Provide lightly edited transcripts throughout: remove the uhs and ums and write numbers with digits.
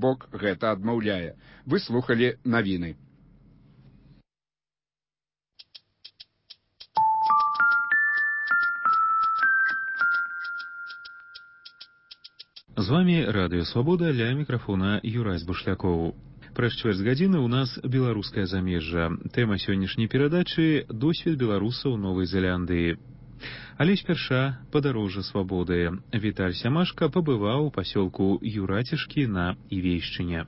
бок гэта адмаўляе. Вы слухалі навіны. З вами Радыё Свабода, ля мікрафона Юрась Бушлякоў. Праз чвэрць гадзіны ў нас беларускае замежжа. Тэма сённяшняй перадачы – досвед беларусаў Новай Зеландыі. Але спярша падарожжа свабоды. Віталь Сямашка пабываў у пасёлку Юрацішкі на Івейшчыне.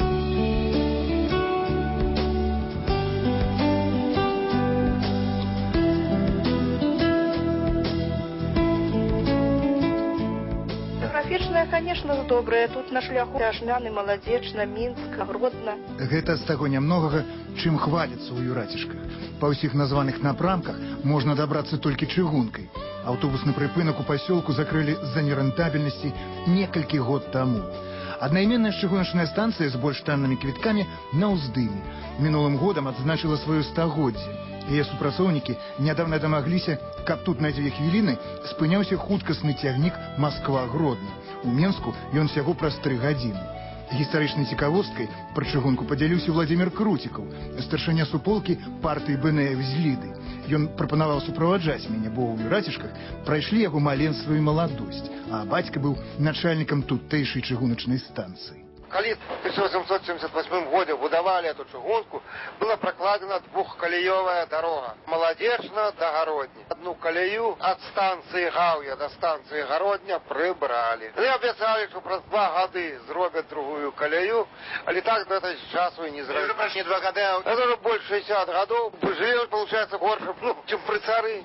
Конечно, добрая. Тут на шляху Рожняны, Молодечна, Мінск, Гродно. Гэта з таго нямногага, чым хваліцца ў Юрацішках. Па ўсіх названых напрамках можна дабрацца толькі чыгункай. Аўтобусны прыпынак у пасёлку закрылі з-за нерэнтабельнасці некалькі год таму. Аднайменная чыгуначная станцыя з больш таннымі квіткамі на ўздыме. Мінулым годам адзначыла сваё стагоддзе. Яе супрацоўнікі нядаўна дамагліся, каб тут на 2 хвіліны спыняўся хуткасны цягнік Масква-Гродно. У Менску ён усяго праз 3 гадзіны. Гістарычнай цікавосткай пра чыгунку падзяліўся Владзімір Круцікаў, старшыня суполкі партыі БНФ з Ліды. Ён прапанаваў суправаджаць мяне, бо ў Юрацішках прайшлі яго маленства і маладосць, а бацька быў начальнікам тутэйшай чыгуначнай станцыі. Калі в 1878 годзе будавалі эту чыгунку, была пракладзена 2-калеёвая дарога. Молодечна да Гародні. Одну калею ад станцыі Гаўя да станцыі Гародня прыбралі. І абяцалі, што праз 2 гады зробяць другую калею, але так да этого часу і не зробілі. Прайшлі 2 гады, а это уже больше 60 гадоў. Жылі, получается, горше, чым пры цары.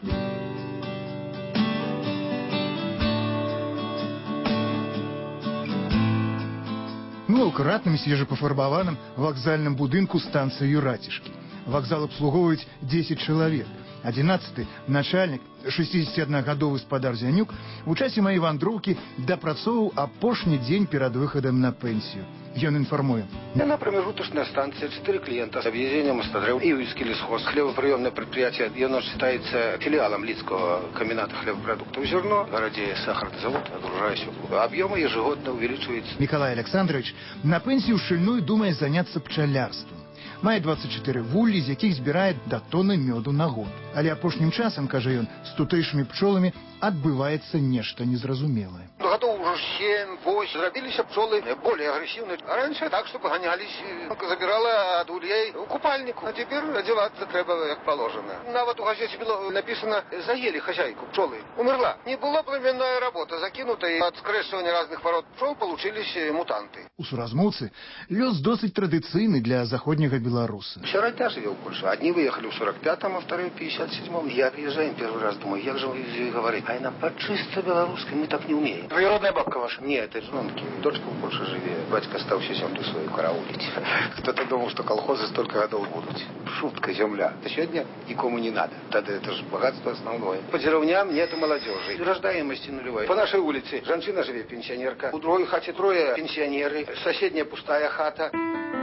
Мы ў акуратным свежапафарбаваным вакзальным будынку станцыі Юрацішкі. Вакзал абслугоўваюць 10 чалавек. 11-й начальнік, 61-гадовы спадар Зянюк, у часе маёй вандроўкі дапрацоўваў апошні дзень перад выхадам на пенсію. Ён інфармуе. На промежуточная станция, 4 клиента, объединение мостодрев и Ивийский лесхоз. Хлебоприемное предприятие, оно считается филиалом Лидского комбината хлебопродуктов «Зерно». В городе сахарный завод, огружая щеку. Объемы ежегодно увеличиваются. Николай Александрович на пенсію шильную думає заняться пчалярством. Мае 24 вуллі, з яких збирає до тонни мёду на год. Але апошнім часам, каже ён, з тутэйшымі пчоламі адбываецца нешта незразумелае. Годов уже 7-8 зрабились пчелы более агрессивные. А раньше так, что погонялись, забирала от ульей купальнику. А теперь одеваться треба, как положено. Нават у газете было написано, заели хозяйку пчелы. Умерла. Не была племенная работа закинута, и от скрещивания разных пород пчел получились мутанты. У суразмоўцы лёс досыць традыцыйны для заходняга беларуса. Вся родня живет в Польше. Одни выехали в 45-м, а вторые в 57-м. Я приезжаю первый раз, думаю, як же вы говорите? А она по чисто белорусской, мы так не умеем. Двоюродная бабка ваша? Нет, это жонки. Дочка в Польше живет. Батька стався землю свою караулить. Кто-то думал, что колхозы столько годов будут. Шутка, земля. А сегодня никому не надо. Тогда это же богатство основное. По деревням нету молодежи. Рождаемости нулевой. По нашей улице женщина живет, пенсионерка. У другой хате 3 пенсионеры. Соседняя пустая хата.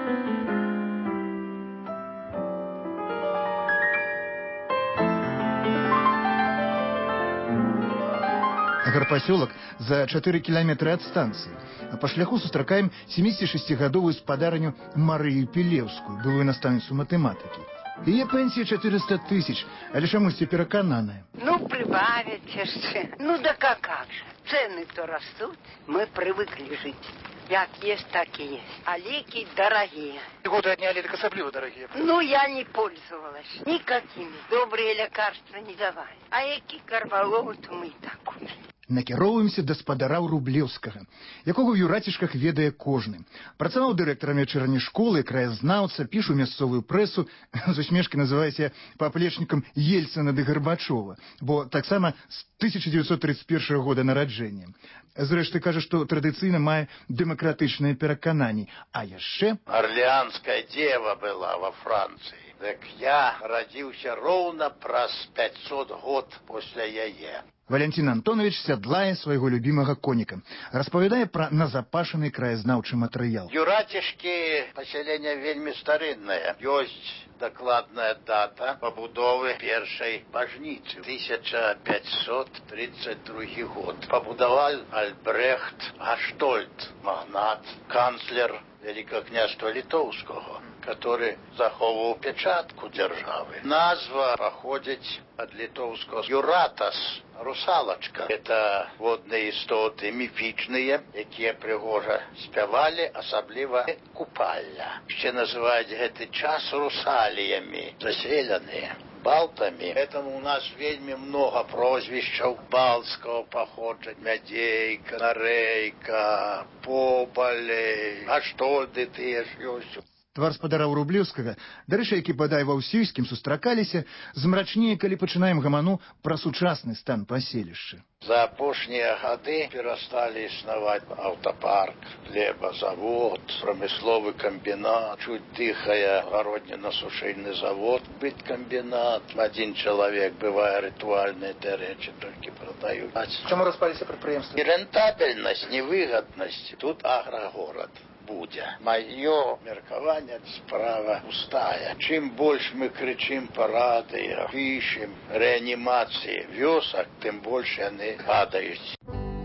Гарпасёлак за 4 кіламетры ад станцыі. А па шляху сустракаем 76-гадовую спадарню Марыю Пілеўскую, былую настаўніцу матэматыкі. Яе пенсія 400 000, але чамусьці перакананая. Ну, прибавить яшчэ. Ну, да как же. Цены-то растут. Мы привыкли жить. Як есть, так и есть. А леки дорогие. Годы отняли, так особливо дорогие. Ну, я не пользовалась никакими. Добрые лекарства не давали. А эки карваловы, то мы и так купили. Накіроўваемся да спадара Рублеўскага, якога ў Юрацішках ведае кожны. Працаваў дырэктарам вячэрняй школы, краязнаўца, пішу мясцовую прэсу, з усмешкай называецца паплечнікам Ельцына ды Гарбачова, бо таксама з 1931 года нараджэння. Зрэшты, кажа, што традыцыйна мае дэмакратычныя перакананні. А яшчэ... Орлеанская дева была во Францыі. Так я радзіўся роўна праз 500 год пасля яе. Валентин Антонович сядлае свайго любімага коніка. Распавядае пра назапашаны краязнаўчы матэрыял. Юратішкі пасяленне вельмі старыннае. Ёсць дакладная дата пабудовы першай бажніцы. 1532 год. Пабудаваў Альбрехт Гаштольд, магнат, канцлер Великого княжества Литовского, который заховывал печатку державы. Назва походит от литовского «юратас», «русалочка». Это водные истоты мифичные, которые пригожа спевали, особливо купальня. Еще называют этот час русалиями, заселенные балтами. Поэтому у нас вельми много прозвищев балтского походження. Мядейка, Нарейка, Побалей, Аштольды тыя ж ёсць. Твар спадара Рублеўскага, дарэчы, які бадай ва ўсіх, з кім сустракаліся, змрачнее, калі пачынаем гаману пра сучасны стан паселішча. За апошнія гады перасталі існаваць аўтапарк, хлебазавод, прамысловы камбінат, чуть дыхае гароднінна-сушыльны завод, быткамбінат. Адзін чалавек, бывае, рытуальныя рэчы толькі прадаюць. Чаму распаліся прадпрыемствы? І рэнтабельнасць, невыгаднасць. Тут аграгорад будзе. Маё меркаванне справа пустая. Чым больш мы крычым па радыё, пішем рэанімацыі вёсак, тым больш яны падаюць.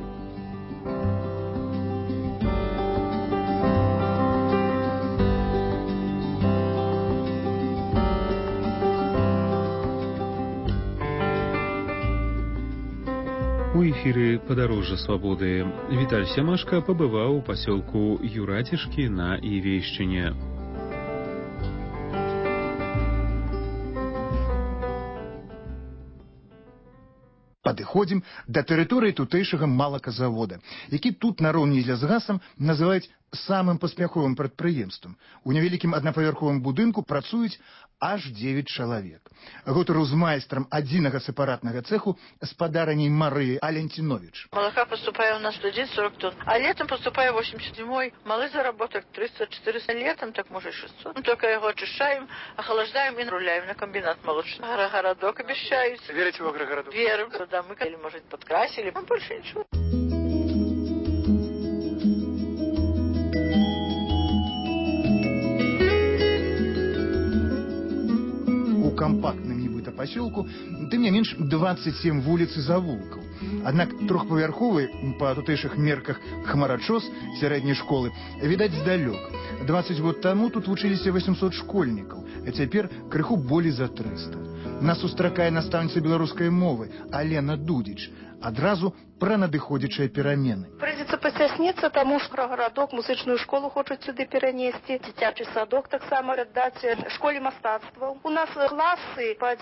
У эфіры «Падарожжа свабоды» Віталь Сямашка пабываў у пасёлку Юратішкі на Івейшчыне. Падыходзім да тэрыторыі тутэйшага малаказавода, які тут нароўні з лясгасам называюць самым паспяховым прадпрыемствам. У невялікім аднапавярховым будынку працуюць аж 9 чалавек. Гутару з майстрам адзінага сепаратнага цэху спадараняй Марыі Алентинович. Молока поступает у нас в день 40 тонн, а летом поступает 80. Зимой малый заработок 300-400, летом так может 600. Мы только его очищаем, охлаждаем и руляем на комбинат молочный. Агрогородок обещают. Верите в агрогородок? Верим. Туда мы, или, может, подкрасили, а больше ничего. У кампактным нібыта пасёлку тым не менш 27 вуліц і завулкаў. Аднак трохпавярховы па тутэйшых мерках хмарачос сярэдняй школы відаць здалёк. 20 год таму тут вучыліся 800 школьнікаў, а цяпер крыху болей за 300. Нас сустракае настаўніца беларускай мовы Алена Дудзіч. Адразу пра надыходзячыя перамены. Прыйдзецца пацясніцца, таму што аграгородок музычную школу хочуць сюды перанесці, дзіцячы садок таксама аддаць школе мастацтваў. У нас класы па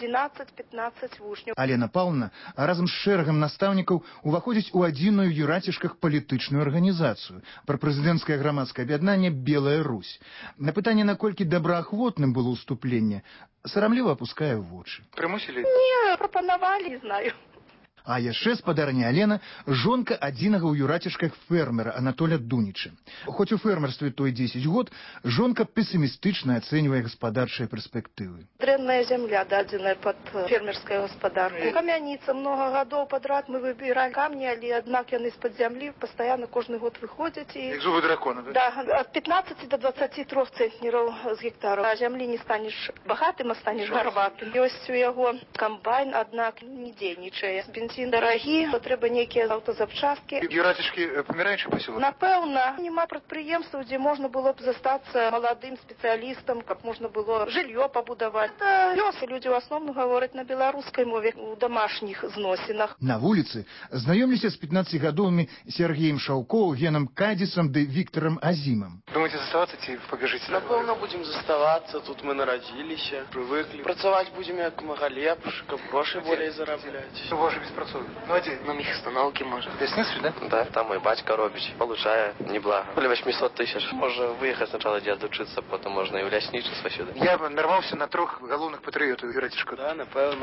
11-15 вучняў. Алена Паўловна разам з шэрагам настаўнікаў уваходзіць у адзіную ў Юратішках палітычную арганізацыю пра прэзідэнцкае грамадскае аб'яднанне «Белая Русь». На пытанне, наколькі добраахвотным было ўступленне, сарамліва апускае вочы. Прымусілі? Не, прапанавалі, не знаю. А яшчэ спадарня Алена жонка адзінага ў Юратішках фермера Анатоля Дуніча. Хоць у фермерстве той 10 год, жонка пессімістычна ацэньвае гаспадарчыя перспектывы. Дрэнная зямля, дадзеная пад фермерскую гаспадарку. Камяніца, много гадоў падрад мы выбіралі камні, але аднак яны з-пад зямлі пастаянна кожны год выходзяць. Як зубы дракона, да? Да, ад 15 до 23 цэнтнераў з гектару. А зямлі не станеш багатым, а станеш гарбатым. Ёсць у яго камбайн, аднак не дзейнічае. Бензін дарагі, трэба нейкія аўтазапчасткі. Юратішкі паміраючы пасёлак? Напэўна, няма прадпрыемстваў, дзе можна было б застацца маладым спецыялістам, каб можна было жыллё пабудаваць. Лёсы людзі ў асноўным гавораць на беларускай мове у домашніх зносінах. На вуліцы знаёмліся з 15гадовымі Сергеем Шаўковым, Генам Кадзісам ды Віктарам Азімам. Думаеце заставацца ці пабежыце? Напэўна, будзем заставацца, тут мы нарадзіліся, прывыклі. Працаваць будзем як мага лепш, каб грошы болей зарабляць. Ваша беспрацоўнасць. Ну, а на мехостановке, может. Лесництве, да? Да, там мой батька робить, получая неблаго. Более 800 тысяч. Можно выехать сначала дед учиться, потом можно и в лясничество сюда. Я нарвался на 3 галоўных патрыётаў Юратішка. Да, напэўна.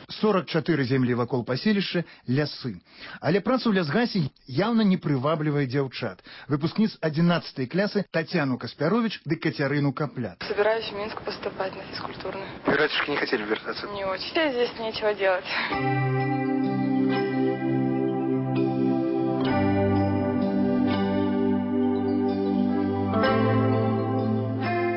44 землі вакол паселішча лясы. Але праца ў лясгасе яўна не прываблівае дзяўчат. Выпускніц 11 класы Татьяну Каспярович ды Кацярыну Каплят. Собираюсь в Минск поступать на физкультурный. Юратишки не хотели вертаться? Не очень. Здесь нечего делать.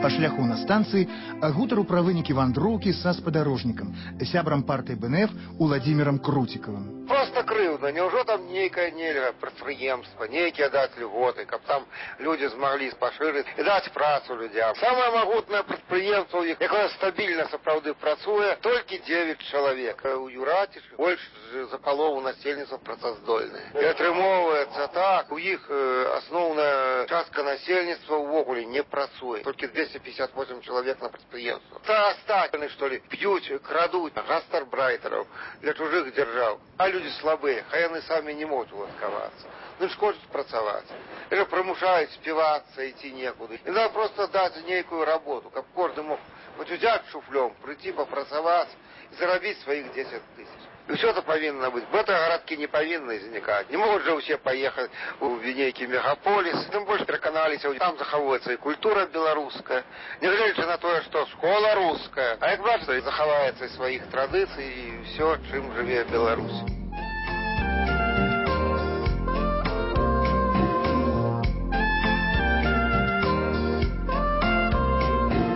Па шляху на станцыі гутару пра вынікі вандроўкі са спадарожнікам, сябрам партыі БНФ Уладзімірам Круцікавым. Просто крыўдна, няўжо там нейкае нельга прадпрыемства, нейкія даць льготы, каб там людзі змаглі пашырыць і даць працу людзям. Самае магутнае прадпрыемства, якое стабільна сапраўды працуе, толькі 9 чалавек. У Юрацішчы больш за палову насельніцтва працаздольнае. І атрымоўваецца так, у іх асноўная частка насельніцтва ўвогуле не працуе. Толькі 258 чалавек на прадпрыемства. Та астатні, што ли, п'юць, крадуць гастарбайтераў для чужых дзяржаў. А люди слабые, хай яны самі не могуць уладкавацца. Ну ж хочуць працаваць. Или прымушаюць співацца, ідці некуды. І надо просто даць нейкую работу, каб кожны мог вот узяць шуфлём, прийти попрацаваць і зарабіць сваіх 10 тысяч. И все это повинно быть. В этой городке не повинны возникать. Не могут же все поехать в нейкий мегаполис. Тем больше переканалися, там заховывается и культура белорусская. Не глядячи на то, что школа русская. А як бачите, заховается и своих традиций, и все, чем живе Беларусь.